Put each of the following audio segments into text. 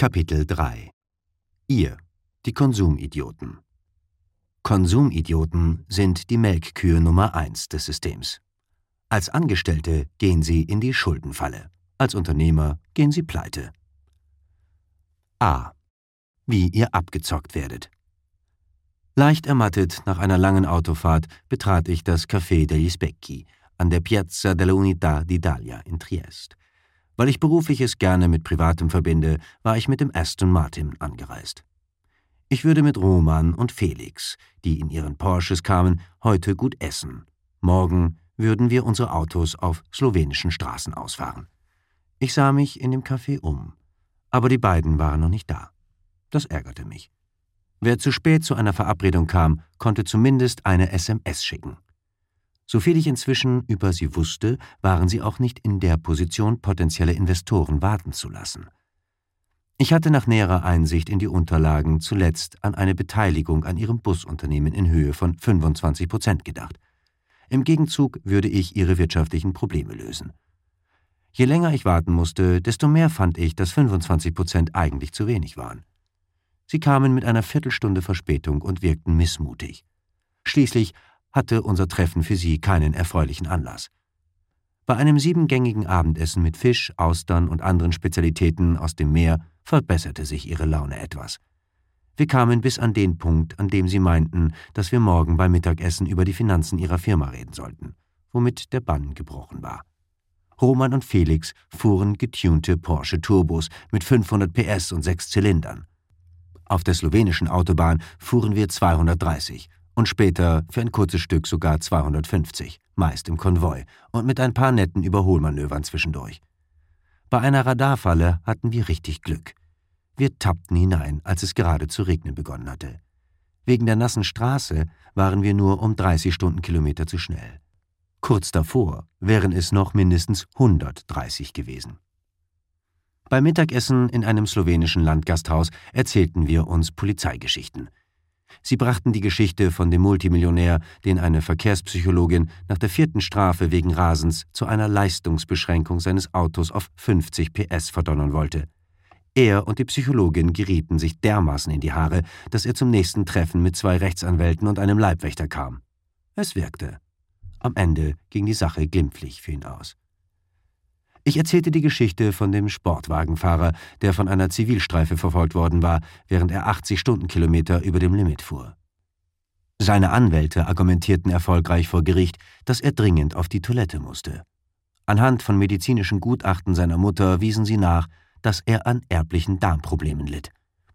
Kapitel 3 Ihr, die Konsumidioten. Konsumidioten sind die Melkkühe Nummer 1 des Systems. Als Angestellte gehen sie in die Schuldenfalle. Als Unternehmer gehen sie pleite. A. Wie ihr abgezockt werdet. Leicht ermattet nach einer langen Autofahrt betrat ich das Café degli Specchi an der Piazza della Unità d'Italia in Triest. Weil ich beruflich es gerne mit Privatem verbinde, war ich mit dem Aston Martin angereist. Ich würde mit Roman und Felix, die in ihren Porsches kamen, heute gut essen. Morgen würden wir unsere Autos auf slowenischen Straßen ausfahren. Ich sah mich in dem Café um, aber die beiden waren noch nicht da. Das ärgerte mich. Wer zu spät zu einer Verabredung kam, konnte zumindest eine SMS schicken. Soviel ich inzwischen über sie wusste, waren sie auch nicht in der Position, potenzielle Investoren warten zu lassen. Ich hatte nach näherer Einsicht in die Unterlagen zuletzt an eine Beteiligung an ihrem Busunternehmen in Höhe von 25% gedacht. Im Gegenzug würde ich ihre wirtschaftlichen Probleme lösen. Je länger ich warten musste, desto mehr fand ich, dass 25% eigentlich zu wenig waren. Sie kamen mit einer Viertelstunde Verspätung und wirkten missmutig. Schließlich hatte unser Treffen für sie keinen erfreulichen Anlass. Bei einem 7-gängigen Abendessen mit Fisch, Austern und anderen Spezialitäten aus dem Meer verbesserte sich ihre Laune etwas. Wir kamen bis an den Punkt, an dem sie meinten, dass wir morgen beim Mittagessen über die Finanzen ihrer Firma reden sollten, womit der Bann gebrochen war. Roman und Felix fuhren getunte Porsche Turbos mit 500 PS und 6 Zylindern. Auf der slowenischen Autobahn fuhren wir 230 und später für ein kurzes Stück sogar 250, meist im Konvoi und mit ein paar netten Überholmanövern zwischendurch. Bei einer Radarfalle hatten wir richtig Glück. Wir tappten hinein, als es gerade zu regnen begonnen hatte. Wegen der nassen Straße waren wir nur um 30 Stundenkilometer zu schnell. Kurz davor wären es noch mindestens 130 gewesen. Beim Mittagessen in einem slowenischen Landgasthaus erzählten wir uns Polizeigeschichten. Sie brachten die Geschichte von dem Multimillionär, den eine Verkehrspsychologin nach der 4. Strafe wegen Rasens zu einer Leistungsbeschränkung seines Autos auf 50 PS verdonnern wollte. Er und die Psychologin gerieten sich dermaßen in die Haare, dass er zum nächsten Treffen mit 2 Rechtsanwälten und einem Leibwächter kam. Es wirkte. Am Ende ging die Sache glimpflich für ihn aus. Ich erzählte die Geschichte von dem Sportwagenfahrer, der von einer Zivilstreife verfolgt worden war, während er 80 Stundenkilometer über dem Limit fuhr. Seine Anwälte argumentierten erfolgreich vor Gericht, dass er dringend auf die Toilette musste. Anhand von medizinischen Gutachten seiner Mutter wiesen sie nach, dass er an erblichen Darmproblemen litt.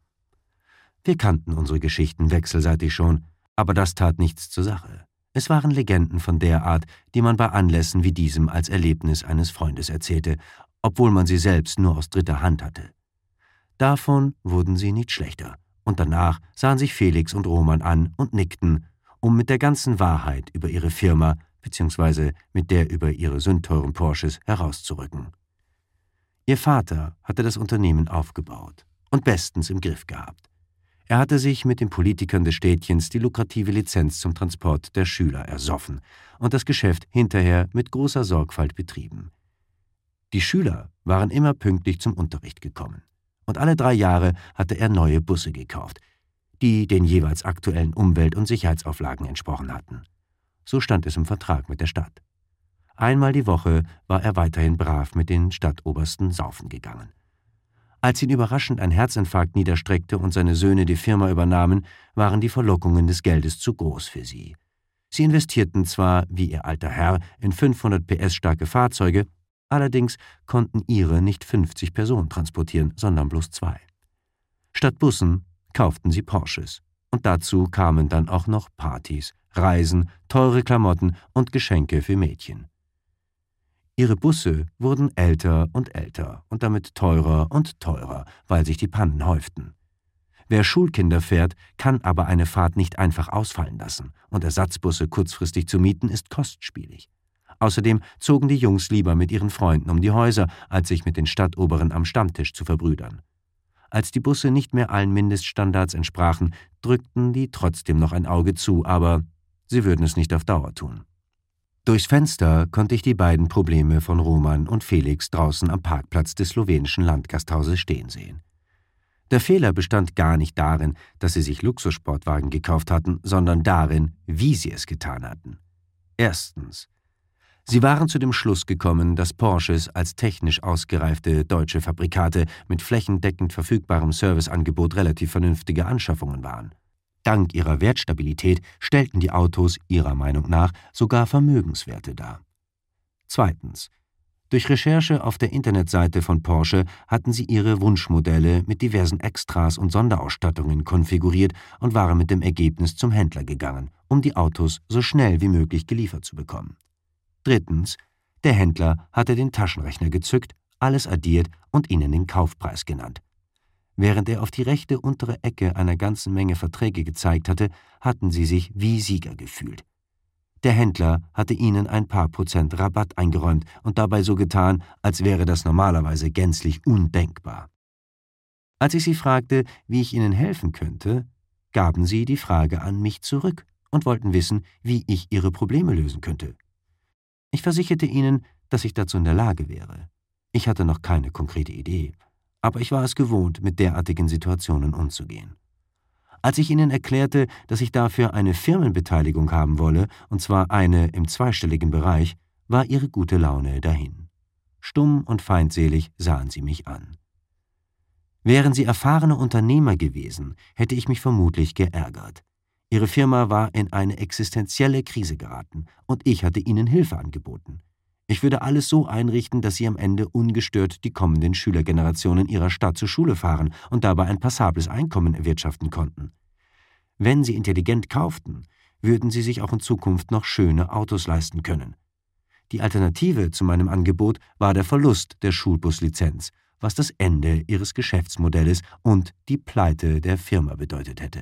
Wir kannten unsere Geschichten wechselseitig schon, aber das tat nichts zur Sache. Es waren Legenden von der Art, die man bei Anlässen wie diesem als Erlebnis eines Freundes erzählte, obwohl man sie selbst nur aus dritter Hand hatte. Davon wurden sie nicht schlechter, und danach sahen sich Felix und Roman an und nickten, um mit der ganzen Wahrheit über ihre Firma bzw. mit der über ihre sündteuren Porsches herauszurücken. Ihr Vater hatte das Unternehmen aufgebaut und bestens im Griff gehabt. Er hatte sich mit den Politikern des Städtchens die lukrative Lizenz zum Transport der Schüler ersoffen und das Geschäft hinterher mit großer Sorgfalt betrieben. Die Schüler waren immer pünktlich zum Unterricht gekommen und alle 3 Jahre hatte er neue Busse gekauft, die den jeweils aktuellen Umwelt- und Sicherheitsauflagen entsprochen hatten. So stand es im Vertrag mit der Stadt. Einmal die Woche war er weiterhin brav mit den Stadtobersten saufen gegangen. Als ihn überraschend ein Herzinfarkt niederstreckte und seine Söhne die Firma übernahmen, waren die Verlockungen des Geldes zu groß für sie. Sie investierten zwar, wie ihr alter Herr, in 500 PS starke Fahrzeuge, allerdings konnten ihre nicht 50 Personen transportieren, sondern bloß 2. Statt Bussen kauften sie Porsches. Und dazu kamen dann auch noch Partys, Reisen, teure Klamotten und Geschenke für Mädchen. Ihre Busse wurden älter und damit teurer und teurer, weil sich die Pannen häuften. Wer Schulkinder fährt, kann aber eine Fahrt nicht einfach ausfallen lassen und Ersatzbusse kurzfristig zu mieten ist kostspielig. Außerdem zogen die Jungs lieber mit ihren Freunden um die Häuser, als sich mit den Stadtoberen am Stammtisch zu verbrüdern. Als die Busse nicht mehr allen Mindeststandards entsprachen, drückten die trotzdem noch ein Auge zu, aber sie würden es nicht auf Dauer tun. Durchs Fenster konnte ich die beiden Probleme von Roman und Felix draußen am Parkplatz des slowenischen Landgasthauses stehen sehen. Der Fehler bestand gar nicht darin, dass sie sich Luxussportwagen gekauft hatten, sondern darin, wie sie es getan hatten. Erstens: Sie waren zu dem Schluss gekommen, dass Porsches als technisch ausgereifte deutsche Fabrikate mit flächendeckend verfügbarem Serviceangebot relativ vernünftige Anschaffungen waren. Dank ihrer Wertstabilität stellten die Autos ihrer Meinung nach sogar Vermögenswerte dar. Zweitens: Durch Recherche auf der Internetseite von Porsche hatten sie ihre Wunschmodelle mit diversen Extras und Sonderausstattungen konfiguriert und waren mit dem Ergebnis zum Händler gegangen, um die Autos so schnell wie möglich geliefert zu bekommen. Drittens: Der Händler hatte den Taschenrechner gezückt, alles addiert und ihnen den Kaufpreis genannt. Während er auf die rechte untere Ecke einer ganzen Menge Verträge gezeigt hatte, hatten sie sich wie Sieger gefühlt. Der Händler hatte ihnen ein paar Prozent Rabatt eingeräumt und dabei so getan, als wäre das normalerweise gänzlich undenkbar. Als ich sie fragte, wie ich ihnen helfen könnte, gaben sie die Frage an mich zurück und wollten wissen, wie ich ihre Probleme lösen könnte. Ich versicherte ihnen, dass ich dazu in der Lage wäre. Ich hatte noch keine konkrete Idee, aber ich war es gewohnt, mit derartigen Situationen umzugehen. Als ich ihnen erklärte, dass ich dafür eine Firmenbeteiligung haben wolle, und zwar eine im zweistelligen Bereich, war ihre gute Laune dahin. Stumm und feindselig sahen sie mich an. Wären sie erfahrene Unternehmer gewesen, hätte ich mich vermutlich geärgert. Ihre Firma war in eine existenzielle Krise geraten und ich hatte ihnen Hilfe angeboten. Ich würde alles so einrichten, dass sie am Ende ungestört die kommenden Schülergenerationen ihrer Stadt zur Schule fahren und dabei ein passables Einkommen erwirtschaften konnten. Wenn sie intelligent kauften, würden sie sich auch in Zukunft noch schöne Autos leisten können. Die Alternative zu meinem Angebot war der Verlust der Schulbuslizenz, was das Ende ihres Geschäftsmodells und die Pleite der Firma bedeutet hätte.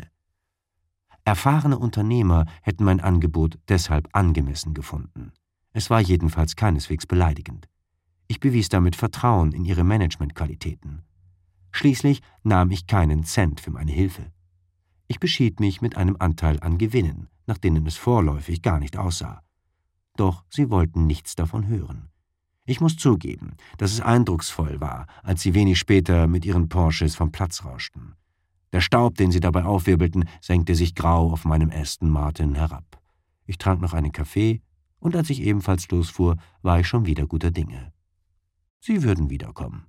Erfahrene Unternehmer hätten mein Angebot deshalb angemessen gefunden. Es war jedenfalls keineswegs beleidigend. Ich bewies damit Vertrauen in ihre Managementqualitäten. Schließlich nahm ich keinen Cent für meine Hilfe. Ich beschied mich mit einem Anteil an Gewinnen, nach denen es vorläufig gar nicht aussah. Doch sie wollten nichts davon hören. Ich muss zugeben, dass es eindrucksvoll war, als sie wenig später mit ihren Porsches vom Platz rauschten. Der Staub, den sie dabei aufwirbelten, senkte sich grau auf meinem Aston Martin herab. Ich trank noch einen Kaffee, und als ich ebenfalls losfuhr, war ich schon wieder guter Dinge. Sie würden wiederkommen.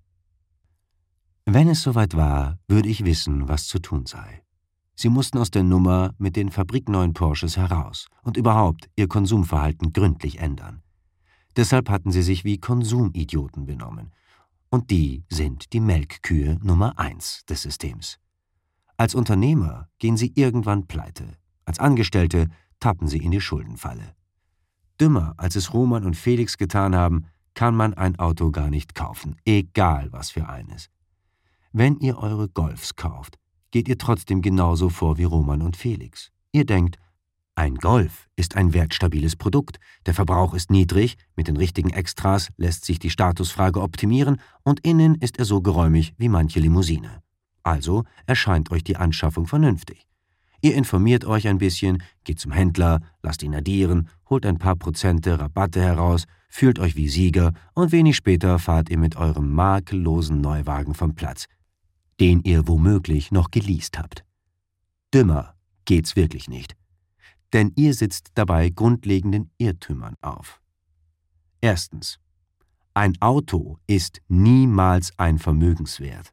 Wenn es soweit war, würde ich wissen, was zu tun sei. Sie mussten aus der Nummer mit den fabrikneuen Porsches heraus und überhaupt ihr Konsumverhalten gründlich ändern. Deshalb hatten sie sich wie Konsumidioten benommen. Und die sind die Melkkühe Nummer 1 des Systems. Als Unternehmer gehen sie irgendwann pleite. Als Angestellte tappen sie in die Schuldenfalle. Dümmer, als es Roman und Felix getan haben, kann man ein Auto gar nicht kaufen, egal was für eines. Wenn ihr eure Golfs kauft, geht ihr trotzdem genauso vor wie Roman und Felix. Ihr denkt, ein Golf ist ein wertstabiles Produkt, der Verbrauch ist niedrig, mit den richtigen Extras lässt sich die Statusfrage optimieren und innen ist er so geräumig wie manche Limousine. Also erscheint euch die Anschaffung vernünftig. Ihr informiert euch ein bisschen, geht zum Händler, lasst ihn addieren, holt ein paar Prozente Rabatte heraus, fühlt euch wie Sieger und wenig später fahrt ihr mit eurem makellosen Neuwagen vom Platz, den ihr womöglich noch geleast habt. Dümmer geht's wirklich nicht, denn ihr sitzt dabei grundlegenden Irrtümern auf. Erstens: Ein Auto ist niemals ein Vermögenswert.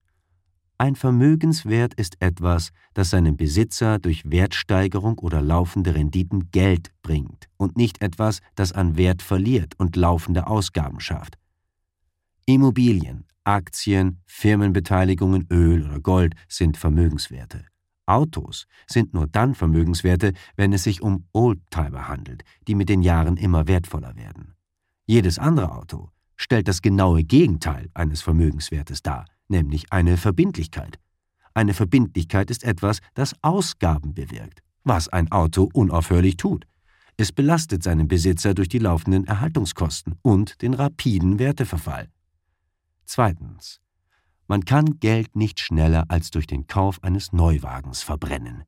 Ein Vermögenswert ist etwas, das seinem Besitzer durch Wertsteigerung oder laufende Renditen Geld bringt und nicht etwas, das an Wert verliert und laufende Ausgaben schafft. Immobilien, Aktien, Firmenbeteiligungen, Öl oder Gold sind Vermögenswerte. Autos sind nur dann Vermögenswerte, wenn es sich um Oldtimer handelt, die mit den Jahren immer wertvoller werden. Jedes andere Auto stellt das genaue Gegenteil eines Vermögenswertes dar, nämlich eine Verbindlichkeit. Eine Verbindlichkeit ist etwas, das Ausgaben bewirkt, was ein Auto unaufhörlich tut. Es belastet seinen Besitzer durch die laufenden Erhaltungskosten und den rapiden Werteverfall. Zweitens: Man kann Geld nicht schneller als durch den Kauf eines Neuwagens verbrennen.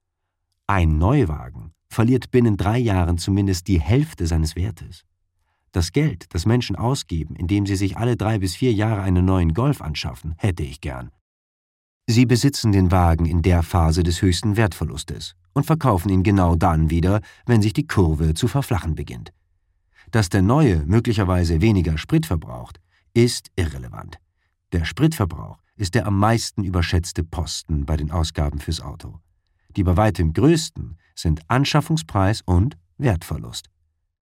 Ein Neuwagen verliert binnen 3 Jahren zumindest die Hälfte seines Wertes. Das Geld, das Menschen ausgeben, indem sie sich alle 3 bis 4 Jahre einen neuen Golf anschaffen, hätte ich gern. Sie besitzen den Wagen in der Phase des höchsten Wertverlustes und verkaufen ihn genau dann wieder, wenn sich die Kurve zu verflachen beginnt. Dass der neue möglicherweise weniger Sprit verbraucht, ist irrelevant. Der Spritverbrauch ist der am meisten überschätzte Posten bei den Ausgaben fürs Auto. Die bei weitem größten sind Anschaffungspreis und Wertverlust.